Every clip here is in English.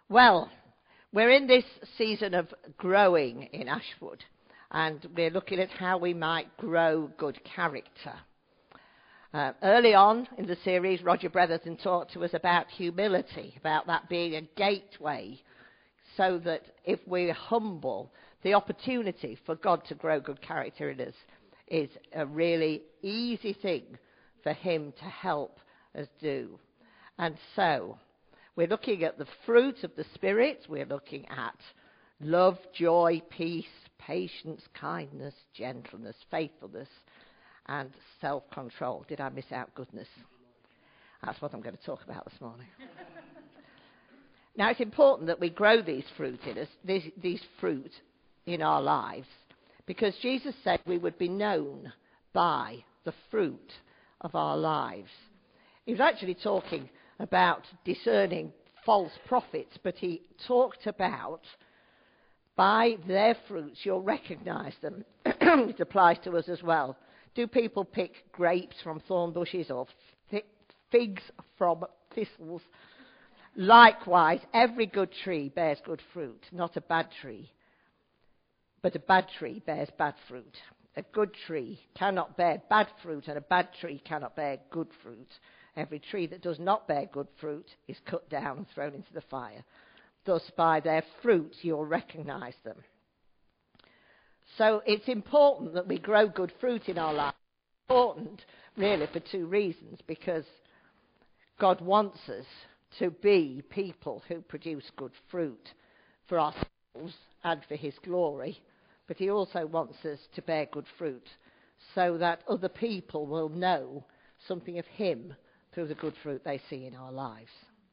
Well, we're in this season of growing in Ashwood, and we're looking at how we might grow good character. Early on in the series, Roger Bretherton talked to us about humility, about that being a gateway, so that if we're humble, the opportunity for God to grow good character in us is a really easy thing for him to help us do. And so, we're looking at the fruit of the Spirit. We're looking at love, joy, peace, patience, kindness, gentleness, faithfulness, and self-control. Did I miss out goodness? That's what I'm going to talk about this morning. Now, it's important that we grow these fruit in us, these fruit in our lives, because Jesus said we would be known by the fruit of our lives. He was actually talking about discerning false prophets, but he talked about by their fruits you'll recognize them. It applies to us as well. Do people pick grapes from thorn bushes or figs from thistles? Likewise, every good tree bears good fruit, not a bad tree. But a bad tree bears bad fruit. A good tree cannot bear bad fruit, and a bad tree cannot bear good fruit. Every tree that does not bear good fruit is cut down and thrown into the fire. Thus, by their fruit, you'll recognize them. So it's important that we grow good fruit in our life. It's important, really, for two reasons. Because God wants us to be people who produce good fruit for ourselves and for his glory. But he also wants us to bear good fruit so that other people will know something of him through the good fruit they see in our lives.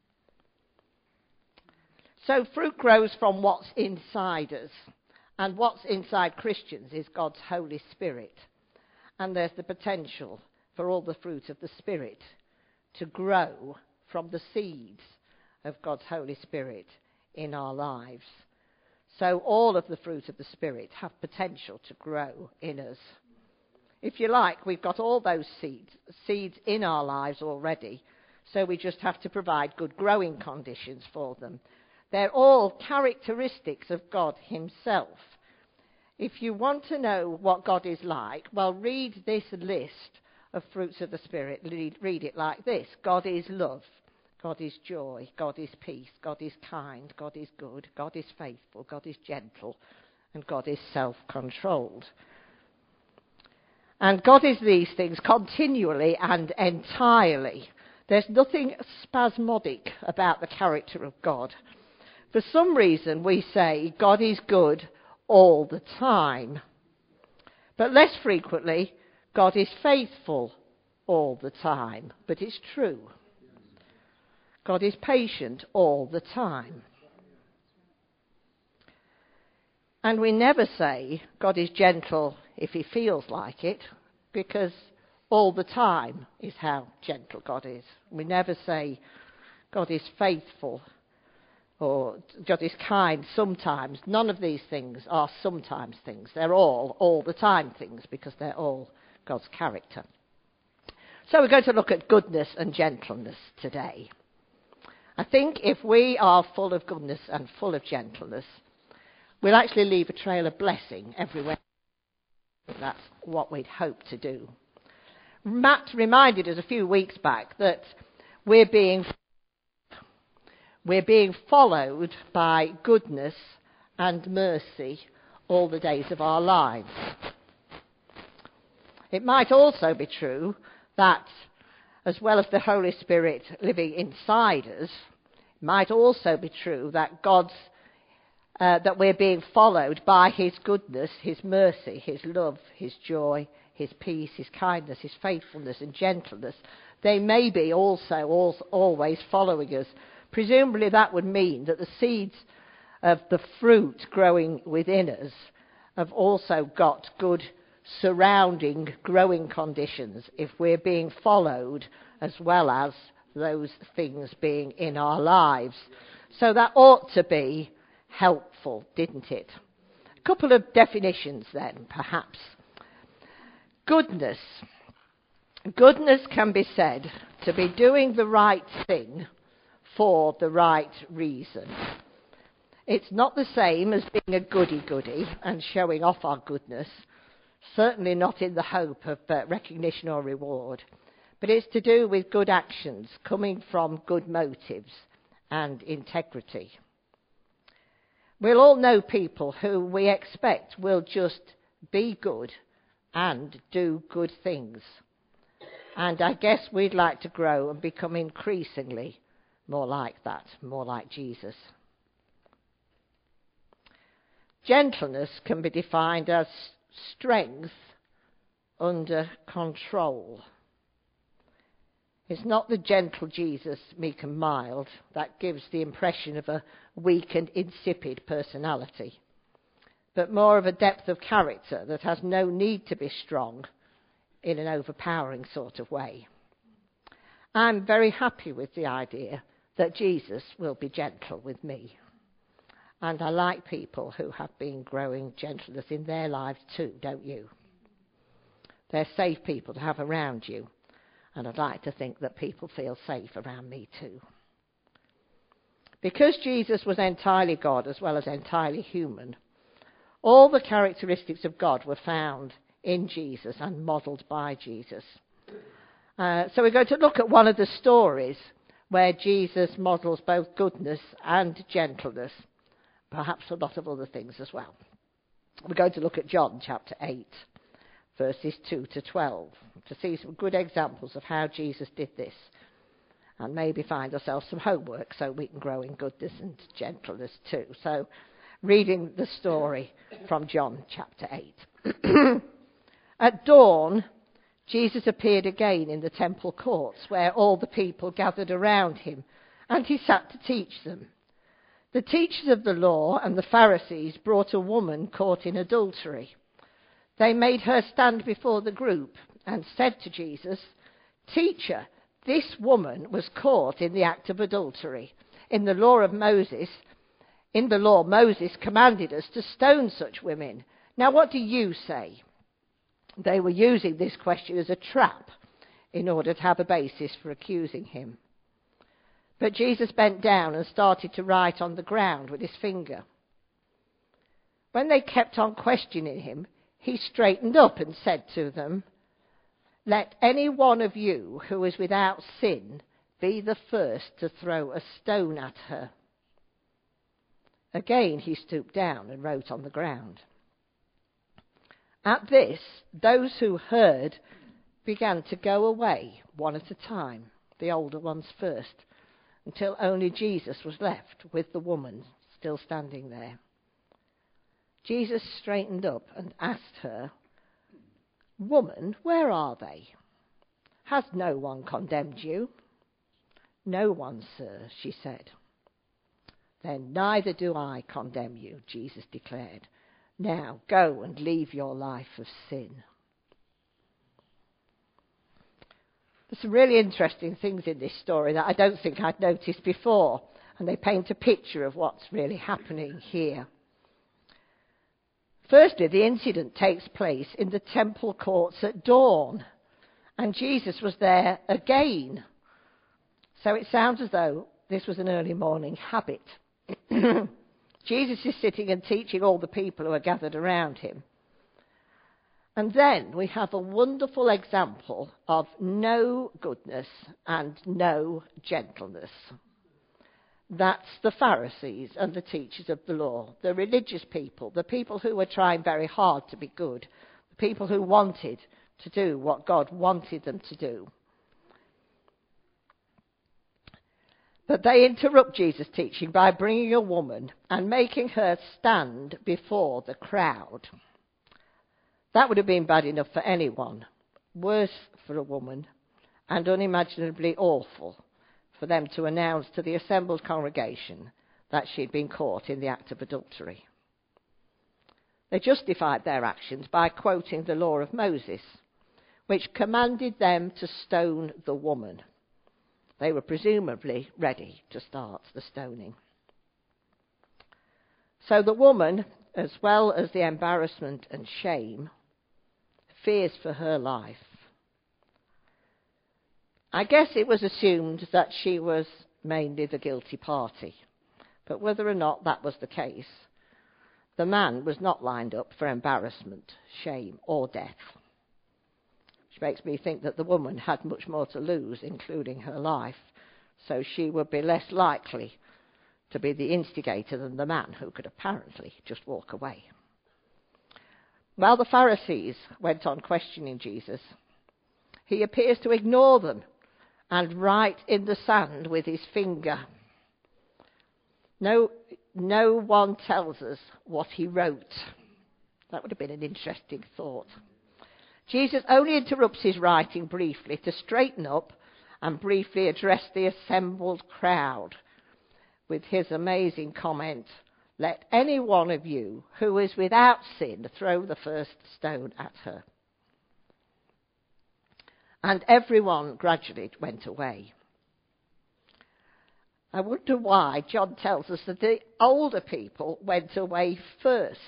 So fruit grows from what's inside us. And what's inside Christians is God's Holy Spirit. And there's the potential for all the fruit of the Spirit to grow from the seeds of God's Holy Spirit in our lives. So all of the fruit of the Spirit have potential to grow in us. If you like, we've got all those seeds in our lives already, so we just have to provide good growing conditions for them. They're all characteristics of God himself. If you want to know what God is like, well, read this list of fruits of the Spirit. Read it like this. God is love. God is joy. God is peace. God is kind. God is good. God is faithful. God is gentle. And God is self-controlled. And God is these things continually and entirely. There's nothing spasmodic about the character of God. For some reason, we say God is good all the time. But less frequently, God is faithful all the time. But it's true. God is patient all the time. And we never say God is gentle if he feels like it, because all the time is how gentle God is. We never say God is faithful or God is kind sometimes. None of these things are sometimes things. They're all the time things, because they're all God's character. So we're going to look at goodness and gentleness today. I think if we are full of goodness and full of gentleness, we'll actually leave a trail of blessing everywhere. That's what we'd hope to do. Matt reminded us a few weeks back that we're being followed by goodness and mercy all the days of our lives. It might also be true that, as well as the Holy Spirit living inside us, it might also be true that that we're being followed by his goodness, his mercy, his love, his joy, his peace, his kindness, his faithfulness and gentleness. They may be also always following us. Presumably that would mean that the seeds of the fruit growing within us have also got good surrounding growing conditions if we're being followed as well as those things being in our lives. So that ought to be helpful, didn't it? A couple of definitions then, perhaps. Goodness. Goodness can be said to be doing the right thing for the right reason. It's not the same as being a goody-goody and showing off our goodness, certainly not in the hope of recognition or reward, but it's to do with good actions coming from good motives and integrity. We'll all know people who we expect will just be good and do good things. And I guess we'd like to grow and become increasingly more like that, more like Jesus. Gentleness can be defined as strength under control. It's not the gentle Jesus, meek and mild, that gives the impression of a weak and insipid personality, but more of a depth of character that has no need to be strong in an overpowering sort of way. I'm very happy with the idea that Jesus will be gentle with me. And I like people who have been growing gentleness in their lives too, don't you? They're safe people to have around you. And I'd like to think that people feel safe around me too. Because Jesus was entirely God as well as entirely human, all the characteristics of God were found in Jesus and modelled by Jesus. So we're going to look at one of the stories where Jesus models both goodness and gentleness, perhaps a lot of other things as well. We're going to look at John chapter 8. Verses 2 to 12, to see some good examples of how Jesus did this, and maybe find ourselves some homework so we can grow in goodness and gentleness too. So, reading the story from John chapter 8. At dawn, Jesus appeared again in the temple courts, where all the people gathered around him, and he sat to teach them. The teachers of the law and the Pharisees brought a woman caught in adultery. They made her stand before the group and said to Jesus, "Teacher, this woman was caught in the act of adultery. In the law, Moses commanded us to stone such women. Now what do you say?" They were using this question as a trap in order to have a basis for accusing him. But Jesus bent down and started to write on the ground with his finger. When they kept on questioning him, he straightened up and said to them, "Let any one of you who is without sin be the first to throw a stone at her." Again he stooped down and wrote on the ground. At this, those who heard began to go away one at a time, the older ones first, until only Jesus was left with the woman still standing there. Jesus straightened up and asked her, "Woman, where are they? Has no one condemned you?" "No one, sir," she said. "Then neither do I condemn you," Jesus declared. "Now go and leave your life of sin." There's some really interesting things in this story that I don't think I'd noticed before, and they paint a picture of what's really happening here. Firstly, the incident takes place in the temple courts at dawn, and Jesus was there again. So it sounds as though this was an early morning habit. Jesus is sitting and teaching all the people who are gathered around him. And then we have a wonderful example of no goodness and no gentleness. That's the Pharisees and the teachers of the law, the religious people, the people who were trying very hard to be good, the people who wanted to do what God wanted them to do. But they interrupt Jesus' teaching by bringing a woman and making her stand before the crowd. That would have been bad enough for anyone, worse for a woman, and unimaginably awful for them to announce to the assembled congregation that she'd been caught in the act of adultery. They justified their actions by quoting the law of Moses, which commanded them to stone the woman. They were presumably ready to start the stoning. So the woman, as well as the embarrassment and shame, fears for her life. I guess it was assumed that she was mainly the guilty party. But whether or not that was the case, the man was not lined up for embarrassment, shame, or death. Which makes me think that the woman had much more to lose, including her life, so she would be less likely to be the instigator than the man, who could apparently just walk away. While the Pharisees went on questioning Jesus, he appears to ignore them and write in the sand with his finger. No one tells us what he wrote. That would have been an interesting thought. Jesus only interrupts his writing briefly to straighten up and briefly address the assembled crowd with his amazing comment, "Let any one of you who is without sin throw the first stone at her." And everyone gradually went away. I wonder why John tells us that the older people went away first.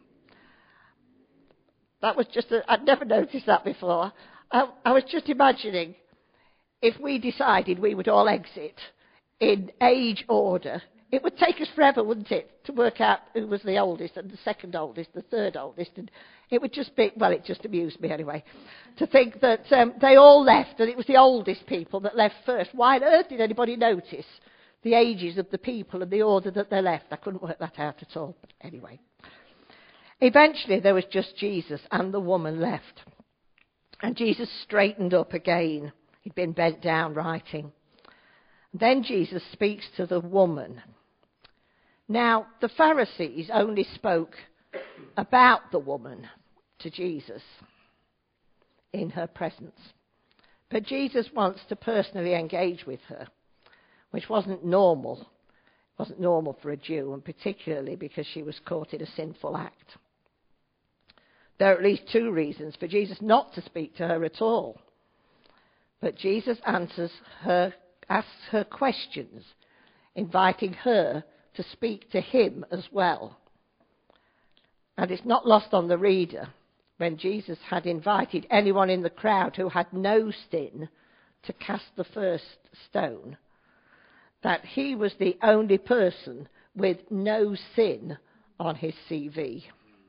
That was I'd never noticed that before. I was just imagining if we decided we would all exit in age order, it would take us forever, wouldn't it, to work out who was the oldest and the second oldest, the third oldest. And it would just be, well, it just amused me anyway, to think that they all left and it was the oldest people that left first. Why on earth did anybody notice the ages of the people and the order that they left? I couldn't work that out at all. But anyway. Eventually there was just Jesus and the woman left. And Jesus straightened up again. He'd been bent down writing. Then Jesus speaks to the woman. Now, the Pharisees only spoke about the woman to Jesus in her presence. But Jesus wants to personally engage with her, which wasn't normal. It wasn't normal for a Jew, and particularly because she was caught in a sinful act. There are at least two reasons for Jesus not to speak to her at all. But Jesus asks her questions, inviting her to speak to him as well. And it's not lost on the reader, when Jesus had invited anyone in the crowd who had no sin to cast the first stone, that he was the only person with no sin on his CV.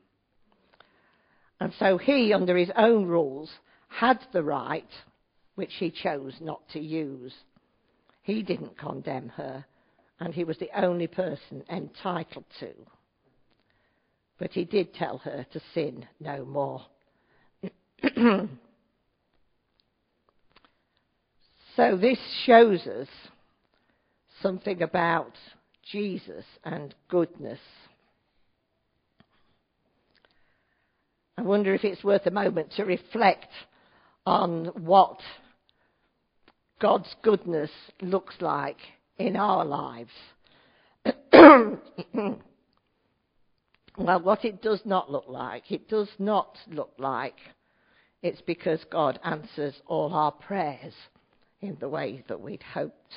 And so he, under his own rules, had the right, which he chose not to use. He didn't condemn her, and he was the only person entitled to. But he did tell her to sin no more. So this shows us something about Jesus and goodness. I wonder if it's worth a moment to reflect on what God's goodness looks like in our lives. Well, what it does not look like it's because God answers all our prayers in the way that we'd hoped.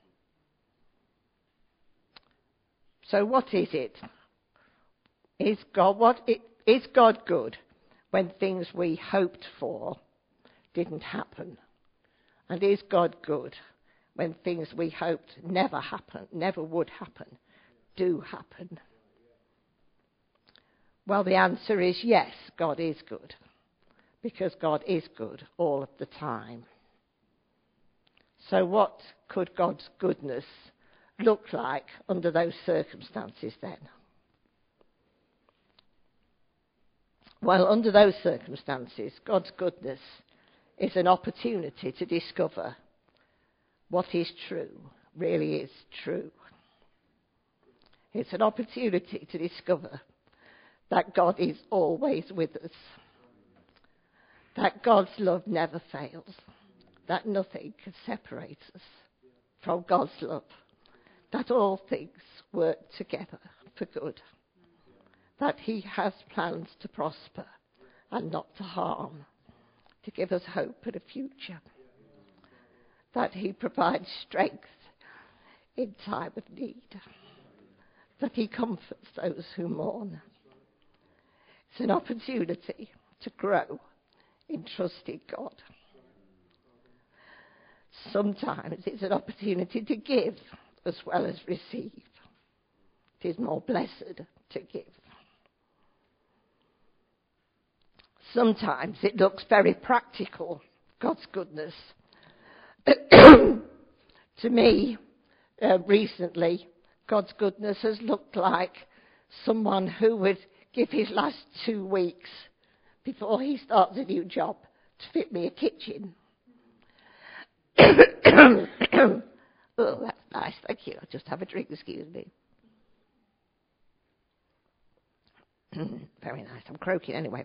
So what is it? Is God good when things we hoped for didn't happen? And is God good when things we hoped never would happen, do happen? Well, the answer is yes, God is good, because God is good all of the time. So what could God's goodness look like under those circumstances then? Well, under those circumstances, God's goodness is an opportunity to discover what is true, really is true. It's an opportunity to discover that God is always with us, that God's love never fails, that nothing can separate us from God's love, that all things work together for good, that he has plans to prosper and not to harm, to give us hope and a future, that he provides strength in time of need, that he comforts those who mourn. It's an opportunity to grow in trusting God. sometimes it's an opportunity to give as well as receive. It is more blessed to give. Sometimes it looks very practical, God's goodness. To me, recently, God's goodness has looked like someone who would give his last 2 weeks before he starts a new job to fit me a kitchen. Oh, that's nice, thank you. I'll just have a drink, excuse me. Very nice, I'm croaking anyway.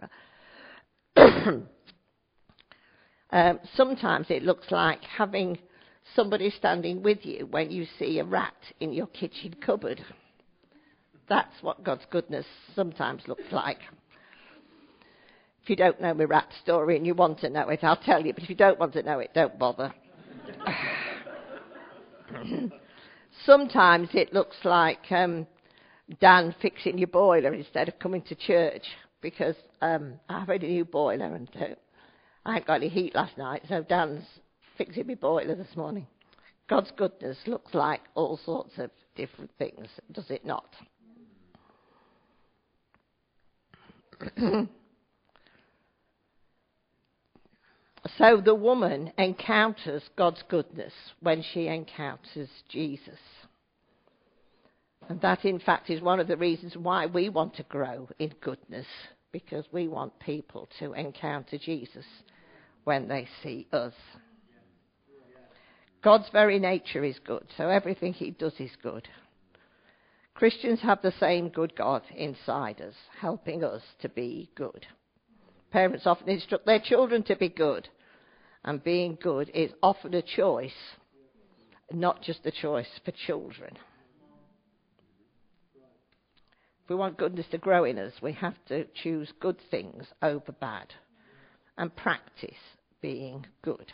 Sometimes it looks like having somebody standing with you when you see a rat in your kitchen cupboard. That's what God's goodness sometimes looks like. If you don't know my rat story and you want to know it, I'll tell you. But if you don't want to know it, don't bother. Sometimes it looks like Dan fixing your boiler instead of coming to church, because I have a new boiler and I ain't got any heat last night, so Dan's fixing my boiler this morning. God's goodness looks like all sorts of different things, does it not? So the woman encounters God's goodness when she encounters Jesus. And that, in fact, is one of the reasons why we want to grow in goodness, because we want people to encounter Jesus when they see us. God's very nature is good, so everything he does is good. Christians have the same good God inside us, helping us to be good. Parents often instruct their children to be good, and being good is often a choice, not just a choice for children. If we want goodness to grow in us, we have to choose good things over bad and practice being good.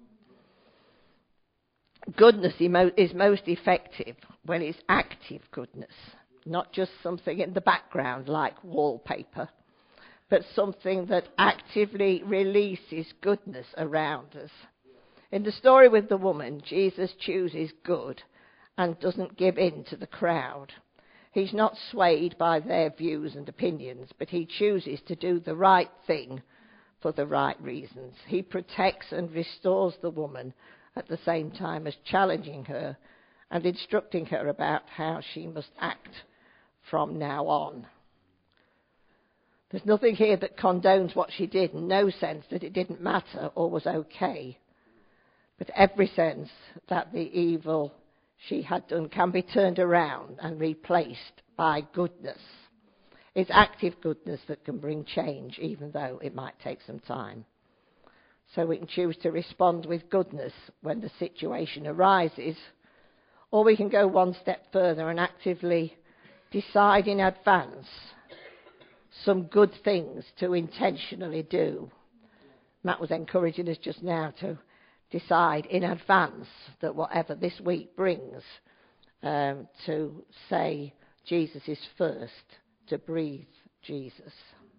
Goodness is most effective when it's active goodness, not just something in the background like wallpaper, but something that actively releases goodness around us. In the story with the woman, Jesus chooses good and doesn't give in to the crowd. He's not swayed by their views and opinions, but he chooses to do the right thing for the right reasons. He protects and restores the woman at the same time as challenging her and instructing her about how she must act from now on. There's nothing here that condones what she did, in no sense that it didn't matter or was okay, but every sense that the evil she had done can be turned around and replaced by goodness. It's active goodness that can bring change, even though it might take some time. So we can choose to respond with goodness when the situation arises, or we can go one step further and actively decide in advance some good things to intentionally do. Matt was encouraging us just now to decide in advance that whatever this week brings, to say Jesus is first, to breathe Jesus,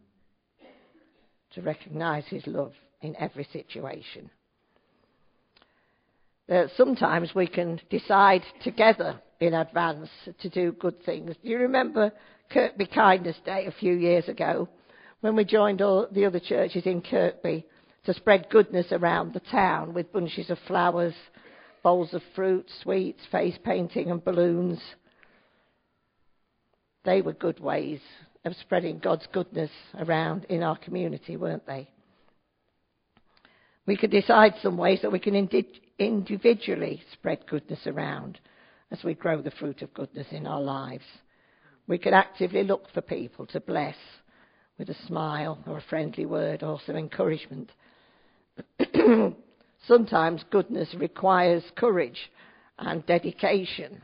to recognize his love in every situation. Sometimes we can decide together in advance to do good things. Do you remember Kirkby Kindness Day a few years ago, when we joined all the other churches in Kirkby to spread goodness around the town with bunches of flowers, bowls of fruit, sweets, face painting and balloons? They were good ways of spreading God's goodness around in our community, weren't they? We could decide some ways that we can individually spread goodness around as we grow the fruit of goodness in our lives. We could actively look for people to bless with a smile or a friendly word or some encouragement. Sometimes goodness requires courage and dedication.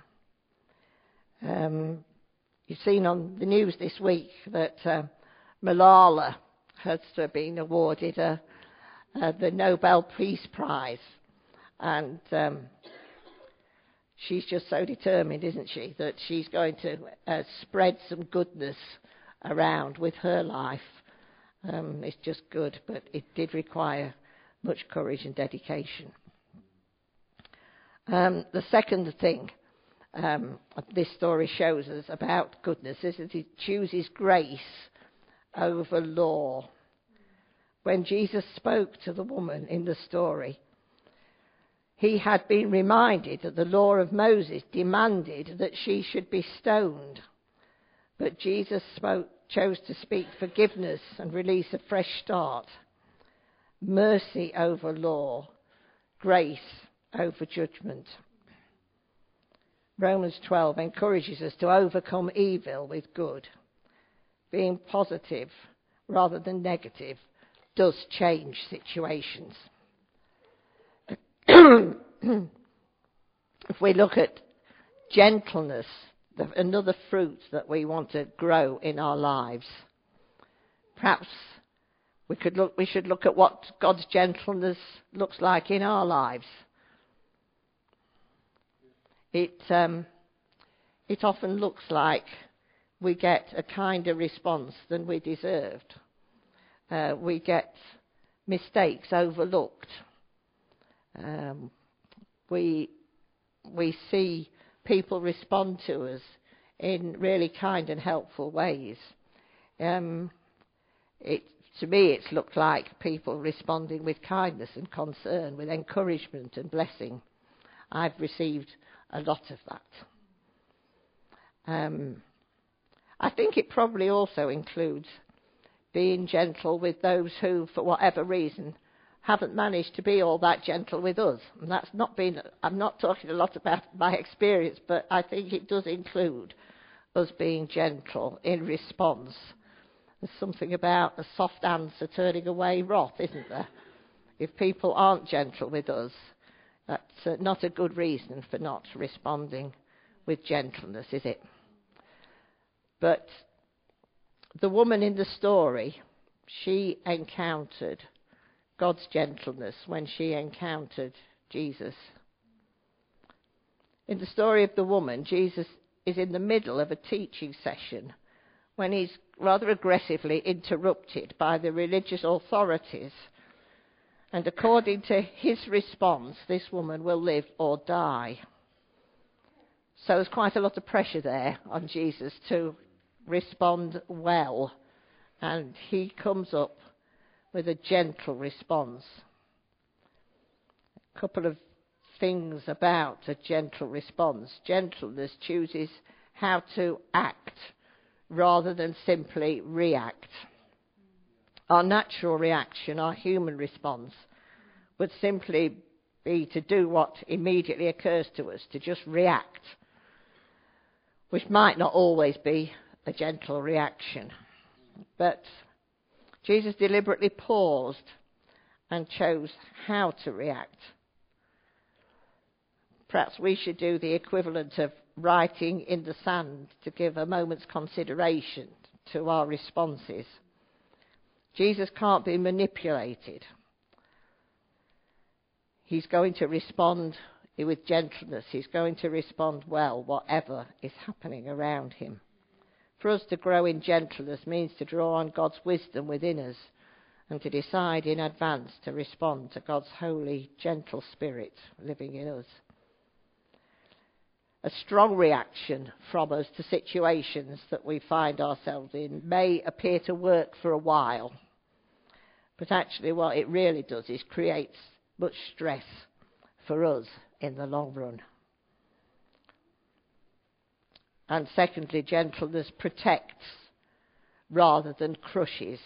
You've seen on the news this week that Malala has been awarded the Nobel Peace Prize. And she's just so determined, isn't she, that she's going to spread some goodness around with her life. It's just good, but it did require much courage and dedication. The second thing this story shows us about goodness is that it chooses grace over law. When Jesus spoke to the woman in the story, he had been reminded that the law of Moses demanded that she should be stoned. But Jesus chose to speak forgiveness and release a fresh start. Mercy over law, grace over judgment. Romans 12 encourages us to overcome evil with good. Being positive rather than negative does change situations. If we look at gentleness, another fruit that we want to grow in our lives, perhaps we should look at what God's gentleness looks like in our lives. It often looks like we get a kinder response than we deserved. We get mistakes overlooked. We see people respond to us in really kind and helpful ways. To me, it's looked like people responding with kindness and concern, with encouragement and blessing. I've received a lot of that. I think it probably also includes being gentle with those who, for whatever reason, haven't managed to be all that gentle with us. And I'm not talking a lot about my experience, but I think it does include us being gentle in response. There's something about a soft answer turning away wrath, isn't there? If people aren't gentle with us, that's not a good reason for not responding with gentleness, is it? But the woman in the story, she encountered God's gentleness when she encountered Jesus. In the story of the woman, Jesus is in the middle of a teaching session when he's rather aggressively interrupted by the religious authorities. And according to his response, this woman will live or die. So there's quite a lot of pressure there on Jesus to respond well. And he comes up with a gentle response. A couple of things about a gentle response. Gentleness chooses how to act rather than simply react. Our natural reaction, our human response, would simply be to do what immediately occurs to us, to just react, which might not always be a gentle reaction. But Jesus deliberately paused and chose how to react. Perhaps we should do the equivalent of writing in the sand to give a moment's consideration to our responses. Jesus can't be manipulated. He's going to respond with gentleness. He's going to respond well, whatever is happening around him. For us to grow in gentleness means to draw on God's wisdom within us and to decide in advance to respond to God's holy, gentle spirit living in us. A strong reaction from us to situations that we find ourselves in may appear to work for a while, but actually what it really does is creates much stress for us in the long run. And secondly, gentleness protects rather than crushes.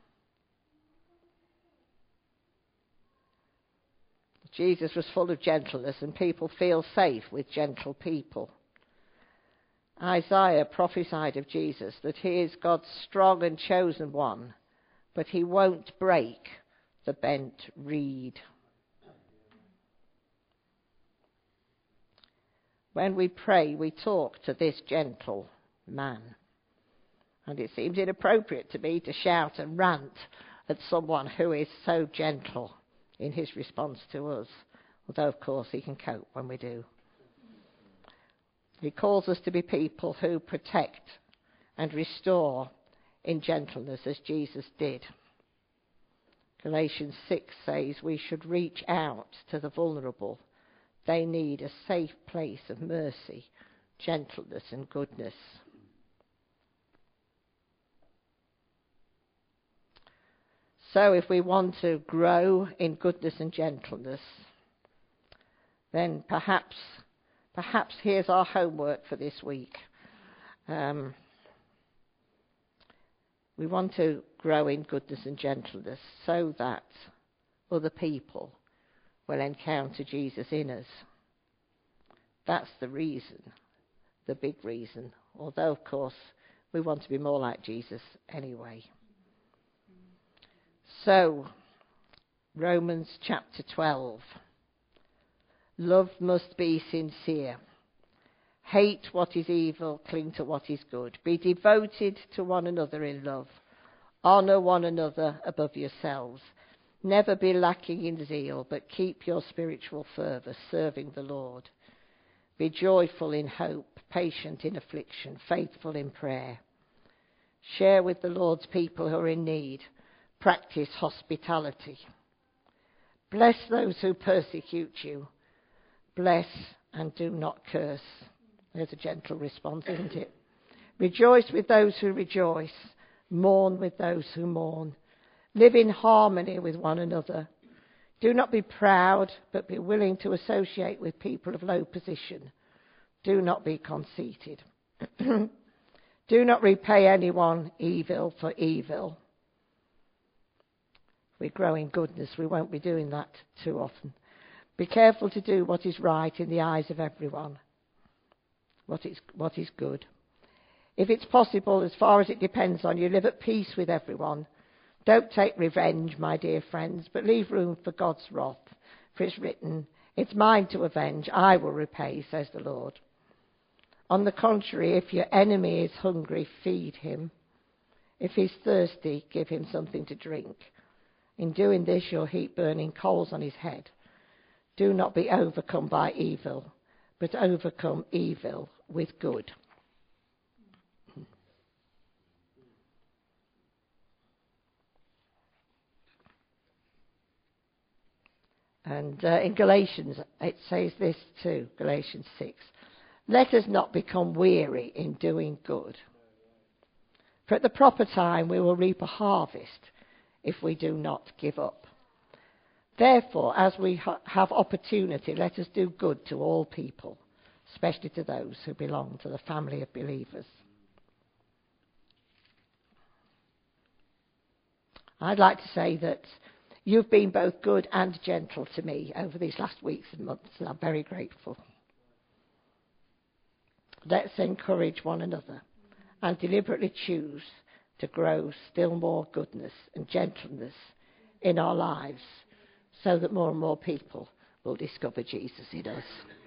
Jesus was full of gentleness, and people feel safe with gentle people. Isaiah prophesied of Jesus that he is God's strong and chosen one, but he won't break the bent reed. When we pray, we talk to this gentle man. And it seems inappropriate to me to shout and rant at someone who is so gentle in his response to us. Although, of course, he can cope when we do. He calls us to be people who protect and restore in gentleness as Jesus did. Galatians 6 says we should reach out to the vulnerable, They need a safe place of mercy, gentleness and goodness. So if we want to grow in goodness and gentleness, then perhaps here's our homework for this week. We want to grow in goodness and gentleness so that other people will encounter Jesus in us. That's the reason, the big reason. Although, of course, we want to be more like Jesus anyway. So, Romans chapter 12. Love must be sincere. Hate what is evil, cling to what is good. Be devoted to one another in love. Honour one another above yourselves. Never be lacking in zeal, but keep your spiritual fervour, serving the Lord. Be joyful in hope, patient in affliction, faithful in prayer. Share with the Lord's people who are in need. Practice hospitality. Bless those who persecute you. Bless and do not curse. There's a gentle response, isn't it? Rejoice with those who rejoice. Mourn with those who mourn. Live in harmony with one another. Do not be proud, but be willing to associate with people of low position. Do not be conceited. Do not repay anyone evil for evil. If we grow in goodness, we won't be doing that too often. Be careful to do what is right in the eyes of everyone. What is good. If it's possible, as far as it depends on you, live at peace with everyone. Don't take revenge, my dear friends, but leave room for God's wrath. For it's written, it's mine to avenge, I will repay, says the Lord. On the contrary, if your enemy is hungry, feed him. If he's thirsty, give him something to drink. In doing this, you'll heap burning coals on his head. Do not be overcome by evil, but overcome evil with good. And in Galatians, it says this too, Galatians 6. Let us not become weary in doing good. For at the proper time we will reap a harvest if we do not give up. Therefore, as we have opportunity, let us do good to all people, especially to those who belong to the family of believers. I'd like to say that you've been both good and gentle to me over these last weeks and months, and I'm very grateful. Let's encourage one another and deliberately choose to grow still more goodness and gentleness in our lives so that more and more people will discover Jesus in us.